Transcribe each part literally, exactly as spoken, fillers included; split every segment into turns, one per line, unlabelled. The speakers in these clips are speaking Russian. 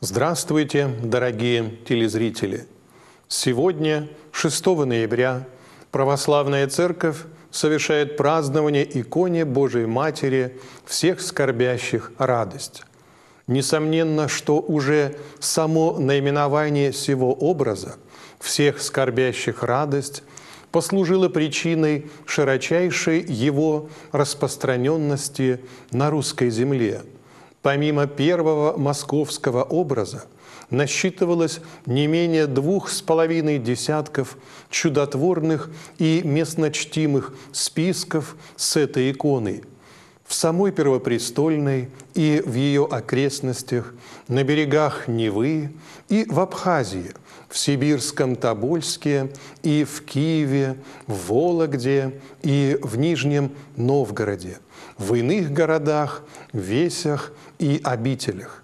Здравствуйте, дорогие телезрители! Сегодня, шестого ноября, Православная Церковь совершает празднование иконе Божией Матери всех скорбящих радость. Несомненно, что уже само наименование сего образа «всех скорбящих радость» послужило причиной широчайшей его распространенности на русской земле. Помимо первого московского образа насчитывалось не менее двух с половиной десятков чудотворных и местночтимых списков с этой иконой. В самой Первопрестольной и в ее окрестностях, на берегах Невы и в Абхазии, в Сибирском Тобольске и в Киеве, в Вологде и в Нижнем Новгороде, в иных городах, весях и обителях.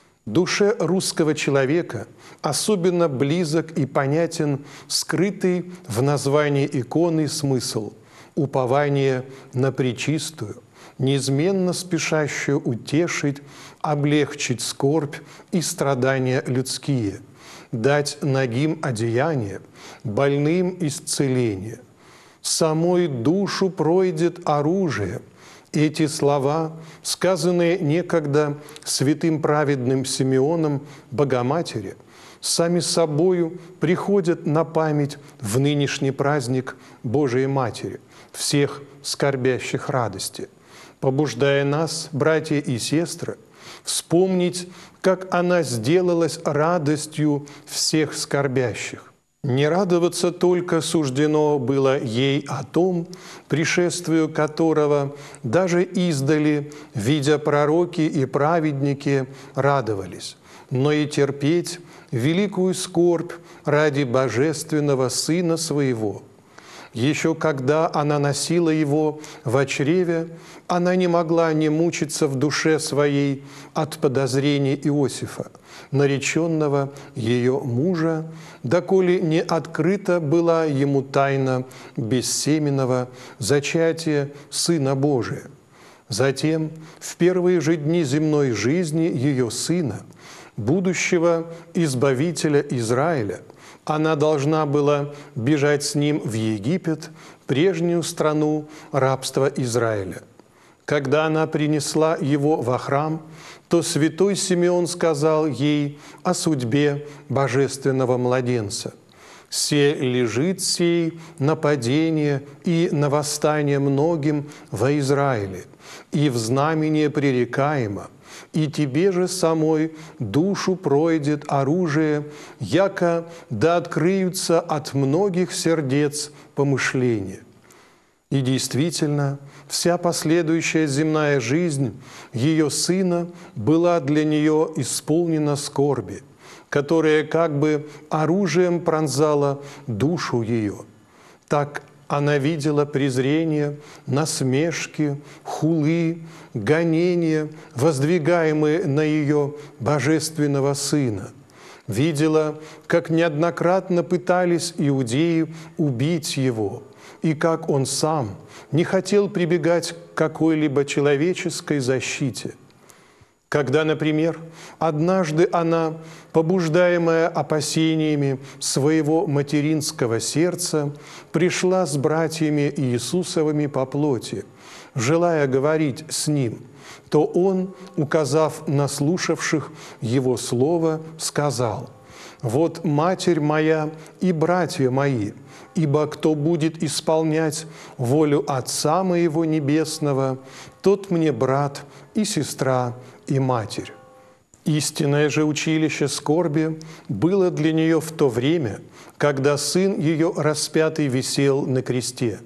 Душе русского человека особенно близок и понятен скрытый в названии иконы смысл – упование на Пречистую, неизменно спешащую утешить, облегчить скорбь и страдания людские, дать нагим одеяние, больным исцеление. Самой душу пройдет оружие. Эти слова, сказанные некогда святым праведным Симеоном Богоматери, сами собою приходят на память в нынешний праздник Божией Матери, всех скорбящих радости, побуждая нас, братья и сестры, вспомнить, как она сделалась радостью всех скорбящих. Не радоваться только суждено было ей о том, пришествию которого даже издали, видя пророки и праведники, радовались, но и терпеть великую скорбь ради божественного Сына Своего. Еще когда она носила его во чреве, она не могла не мучиться в душе своей от подозрений Иосифа, нареченного ее мужа, доколе не открыта была ему тайна бессеменного зачатия Сына Божия. Затем, в первые же дни земной жизни ее сына, будущего избавителя Израиля, она должна была бежать с ним в Египет, прежнюю страну рабства Израиля. Когда она принесла его во храм, то святой Симеон сказал ей о судьбе божественного младенца. «Се лежит сей на падение и на восстание многим во Израиле, и в знамение пререкаемо, и тебе же самой душу пройдет оружие, яко да открыются от многих сердец помышления». И действительно, вся последующая земная жизнь ее сына была для нее исполнена скорби, которая как бы оружием пронзала душу ее. Так она видела презрение, насмешки, хулы, гонения, воздвигаемые на ее божественного Сына. Видела, как неоднократно пытались иудеи убить его, и как он сам не хотел прибегать к какой-либо человеческой защите. Когда, например, однажды она, побуждаемая опасениями своего материнского сердца, пришла с братьями Иисусовыми по плоти, желая говорить с ним, то он, указав на слушавших его слово, сказал: «Вот матерь моя и братья мои, ибо кто будет исполнять волю Отца моего Небесного, тот мне брат и сестра и матерь». Истинное же училище скорби было для нее в то время, когда сын ее распятый висел на кресте.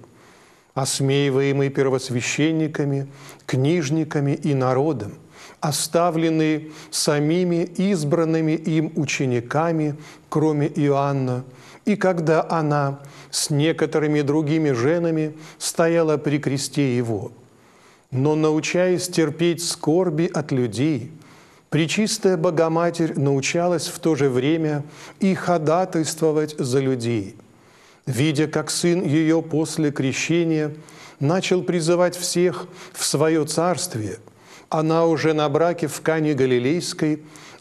Осмеиваемый первосвященниками, книжниками и народом, оставленный самими избранными им учениками, кроме Иоанна, и когда она с некоторыми другими женами стояла при кресте его. Но, научаясь терпеть скорби от людей, Пречистая Богоматерь научалась в то же время и ходатайствовать за людей. Видя, как сын ее после крещения начал призывать всех в свое царствие, она уже на браке в Кане Галилейской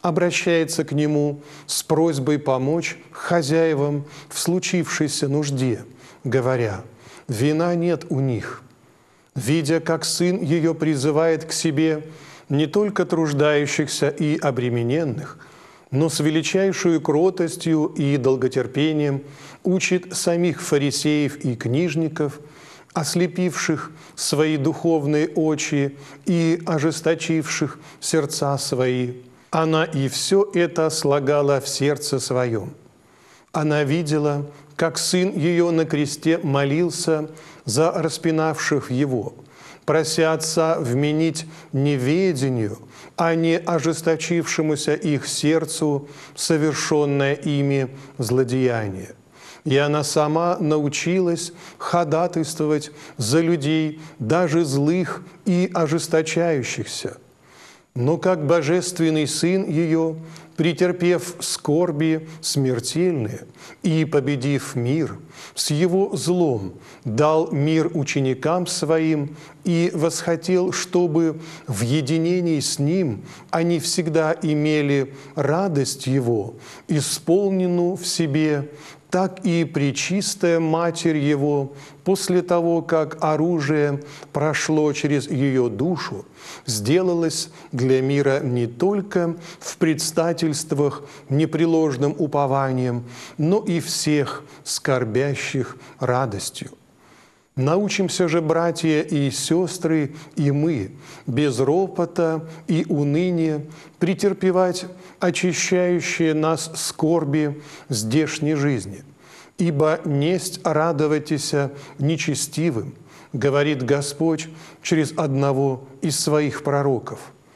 обращается к нему с просьбой помочь хозяевам в случившейся нужде, говоря: «Вина нет у них». Видя, как сын ее призывает к себе не только труждающихся и обремененных, но с величайшую кротостью и долготерпением учит самих фарисеев и книжников, ослепивших свои духовные очи и ожесточивших сердца свои. Она и все это слагала в сердце своем. Она видела, как сын ее на кресте молился за распинавших его, прося Отца вменить неведению, а не ожесточившемуся их сердцу совершенное ими злодеяние. И она сама научилась ходатайствовать за людей, даже злых и ожесточающихся. Но как Божественный Сын ее, претерпев скорби смертельные и победив мир, с его злом дал мир ученикам своим и восхотел, чтобы в единении с ним они всегда имели радость его, исполненную в себе, так и Пречистая Матерь Его, после того, как оружие прошло через ее душу, сделалась для мира не только в предстательствах непреложным упованием, но и всех скорбящих радостью. Научимся же, братья и сестры, и мы, без ропота и уныния, претерпевать очищающие нас скорби здешней жизни. Ибо несть радовайтеся нечестивым, говорит Господь через одного из своих пророков.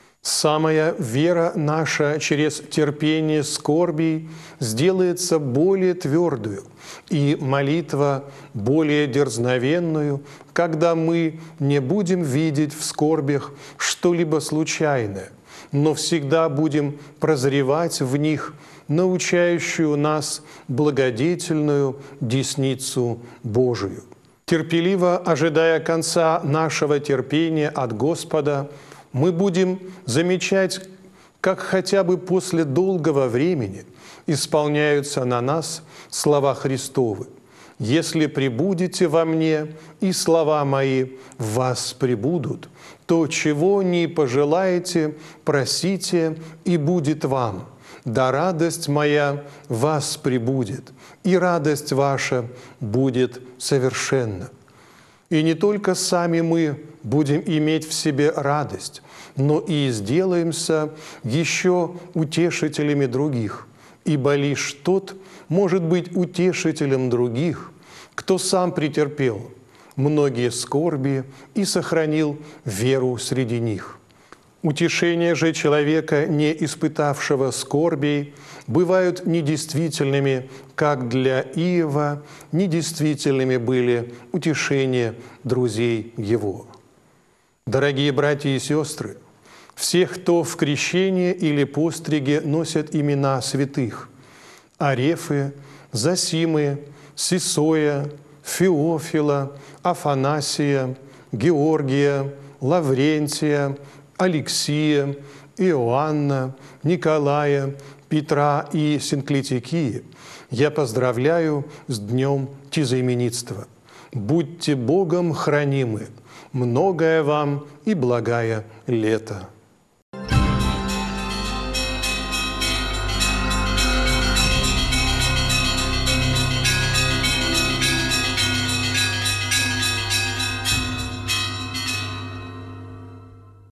Самая вера наша через терпение скорбей сделается более твердую, и молитва более дерзновенную, когда мы не будем видеть в скорбях что-либо случайное, но всегда будем прозревать в них научающую нас благодетельную десницу Божию. Терпеливо ожидая конца нашего терпения от Господа, мы будем замечать, как хотя бы после долгого времени исполняются на нас слова Христовы: «Если пребудете во мне, и слова мои в вас пребудут, то чего не пожелаете, просите, и будет вам. Да радость моя в вас пребудет, и радость ваша будет совершенна». И не только сами мы будем иметь в себе радость, но и сделаемся еще утешителями других, ибо лишь тот может быть утешителем других, кто сам претерпел многие скорби и сохранил веру среди них. Утешения же человека, не испытавшего скорбей, бывают недействительными, как для Иова недействительными были утешения друзей его. Дорогие братья и сестры, всех, кто в крещении или постриге носят имена святых – Арефы, Зосимы, Сисоя, Феофила, Афанасия, Георгия, Лаврентия, Алексия, Иоанна, Николая, Петра и Синклитикии, я поздравляю с днем тезаименитства. Будьте Богом хранимы, многое вам и благая лето.